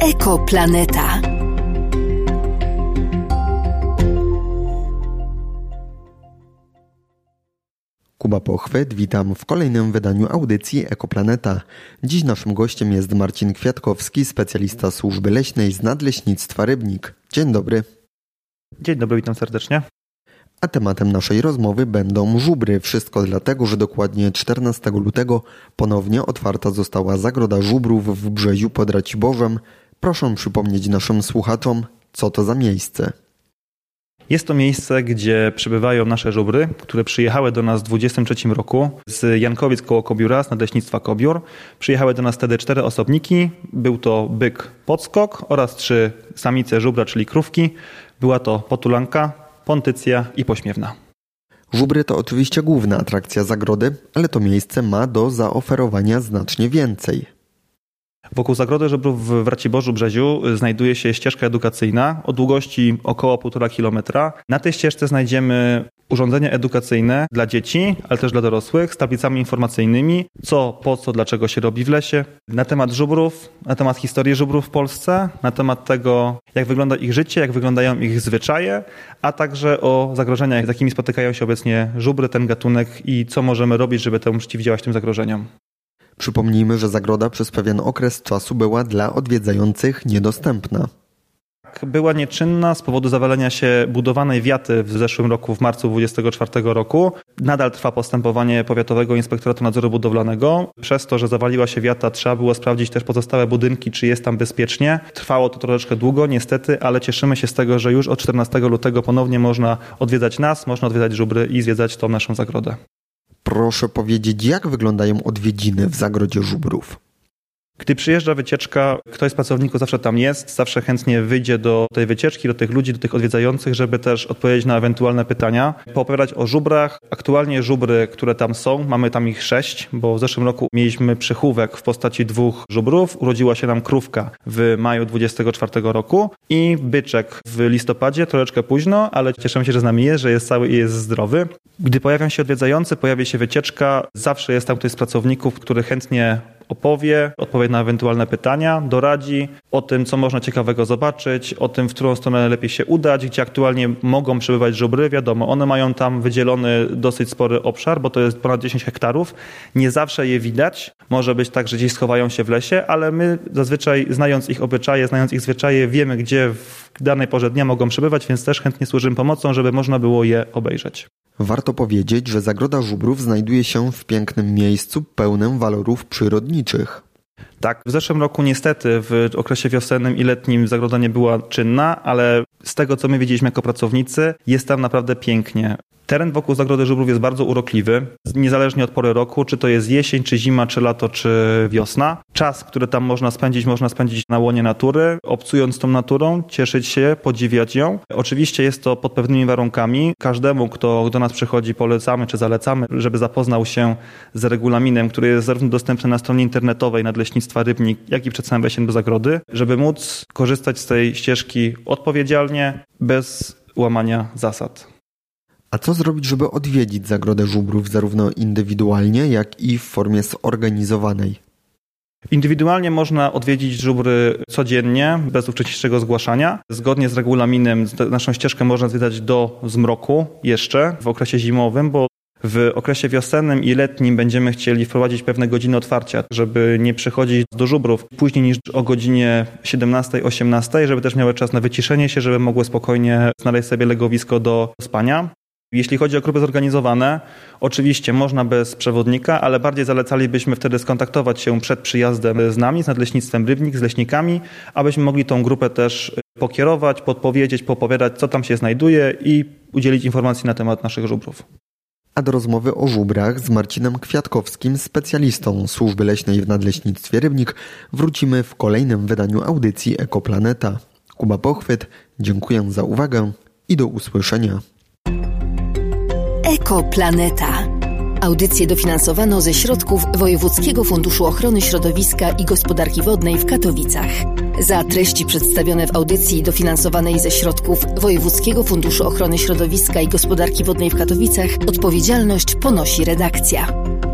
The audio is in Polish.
Ekoplaneta. Kuba Pochwyt, witam w kolejnym wydaniu audycji Ekoplaneta. Dziś naszym gościem jest Marcin Kwiatkowski, specjalista służby leśnej z Nadleśnictwa Rybnik. Dzień dobry. Dzień dobry, witam serdecznie. A tematem naszej rozmowy będą żubry. Wszystko dlatego, że dokładnie 14 lutego ponownie otwarta została zagroda żubrów w Brzeziu pod Raciborzem. Proszę przypomnieć naszym słuchaczom, co to za miejsce. Jest to miejsce, gdzie przybywają nasze żubry, które przyjechały do nas w 2023 roku z Jankowic koło Kobióra, z Nadleśnictwa Kobiór. Przyjechały do nas wtedy 4 osobniki. Był to byk podskok oraz 3 samice żubra, czyli krówki. Była to potulanka, pontycja i pośmiewna. Żubry to oczywiście główna atrakcja zagrody, ale to miejsce ma do zaoferowania znacznie więcej. Wokół zagrody żubrów w Raciborzu Brzeziu znajduje się ścieżka edukacyjna o długości około 1,5 kilometra. Na tej ścieżce znajdziemy urządzenia edukacyjne dla dzieci, ale też dla dorosłych z tablicami informacyjnymi, co, po co, dlaczego się robi w lesie, na temat żubrów, na temat historii żubrów w Polsce, na temat tego, jak wygląda ich życie, jak wyglądają ich zwyczaje, a także o zagrożeniach, z jakimi spotykają się obecnie żubry, ten gatunek i co możemy robić, żeby temu przeciwdziałać tym zagrożeniom. Przypomnijmy, że zagroda przez pewien okres czasu była dla odwiedzających niedostępna. Była nieczynna z powodu zawalenia się budowanej wiaty w zeszłym roku, w marcu 2024 roku. Nadal trwa postępowanie Powiatowego Inspektoratu Nadzoru Budowlanego. Przez to, że zawaliła się wiata, trzeba było sprawdzić też pozostałe budynki, czy jest tam bezpiecznie. Trwało to troszeczkę długo, niestety, ale cieszymy się z tego, że już od 14 lutego ponownie można odwiedzać nas, można odwiedzać żubry i zwiedzać tą naszą zagrodę. Proszę powiedzieć, jak wyglądają odwiedziny w zagrodzie żubrów? Gdy przyjeżdża wycieczka, ktoś z pracowników zawsze tam jest, zawsze chętnie wyjdzie do tej wycieczki, do tych ludzi, do tych odwiedzających, żeby też odpowiedzieć na ewentualne pytania, poopowiadać o żubrach. Aktualnie żubry, które tam są, mamy tam ich 6, bo w zeszłym roku mieliśmy przychówek w postaci 2 żubrów, urodziła się nam krówka w maju 2024 roku i byczek w listopadzie, troszeczkę późno, ale cieszymy się, że z nami jest, że jest cały i jest zdrowy. Gdy pojawią się odwiedzający, pojawi się wycieczka, zawsze jest tam ktoś z pracowników, który chętnie odpowie na ewentualne pytania, doradzi o tym, co można ciekawego zobaczyć, o tym, w którą stronę lepiej się udać, gdzie aktualnie mogą przebywać żubry. Wiadomo, one mają tam wydzielony dosyć spory obszar, bo to jest ponad 10 hektarów. Nie zawsze je widać. Może być tak, że gdzieś schowają się w lesie, ale my zazwyczaj, znając ich obyczaje, znając ich zwyczaje, wiemy, gdzie w danej porze dnia mogą przebywać, więc też chętnie służymy pomocą, żeby można było je obejrzeć. Warto powiedzieć, że zagroda żubrów znajduje się w pięknym miejscu pełnym walorów przyrodniczych. Tak, w zeszłym roku niestety w okresie wiosennym i letnim zagroda nie była czynna, ale z tego, co my widzieliśmy jako pracownicy, jest tam naprawdę pięknie. Teren wokół zagrody żubrów jest bardzo urokliwy, niezależnie od pory roku, czy to jest jesień, czy zima, czy lato, czy wiosna. Czas, który tam można spędzić na łonie natury, obcując tą naturą, cieszyć się, podziwiać ją. Oczywiście jest to pod pewnymi warunkami. Każdemu, kto do nas przychodzi, polecamy czy zalecamy, żeby zapoznał się z regulaminem, który jest zarówno dostępny na stronie internetowej Nadleśnictwa Rybnik, jak i przed samym wejściem do zagrody, żeby móc korzystać z tej ścieżki odpowiedzialnie, bez łamania zasad. A co zrobić, żeby odwiedzić zagrodę żubrów zarówno indywidualnie, jak i w formie zorganizowanej? Indywidualnie można odwiedzić żubry codziennie, bez wcześniejszego zgłaszania. Zgodnie z regulaminem naszą ścieżkę można zwiedzać do zmroku jeszcze w okresie zimowym, bo w okresie wiosennym i letnim będziemy chcieli wprowadzić pewne godziny otwarcia, żeby nie przychodzić do żubrów później niż o godzinie 17-18, żeby też miały czas na wyciszenie się, żeby mogły spokojnie znaleźć sobie legowisko do spania. Jeśli chodzi o grupy zorganizowane, oczywiście można bez przewodnika, ale bardziej zalecalibyśmy wtedy skontaktować się przed przyjazdem z nami, z Nadleśnictwem Rybnik, z leśnikami, abyśmy mogli tą grupę też pokierować, podpowiedzieć, poopowiadać, co tam się znajduje i udzielić informacji na temat naszych żubrów. A do rozmowy o żubrach z Marcinem Kwiatkowskim, specjalistą służby leśnej w Nadleśnictwie Rybnik, wrócimy w kolejnym wydaniu audycji Ekoplaneta. Kuba Pochwyt, dziękuję za uwagę i do usłyszenia. Ekoplaneta. Audycję dofinansowano ze środków Wojewódzkiego Funduszu Ochrony Środowiska i Gospodarki Wodnej w Katowicach. Za treści przedstawione w audycji dofinansowanej ze środków Wojewódzkiego Funduszu Ochrony Środowiska i Gospodarki Wodnej w Katowicach odpowiedzialność ponosi redakcja.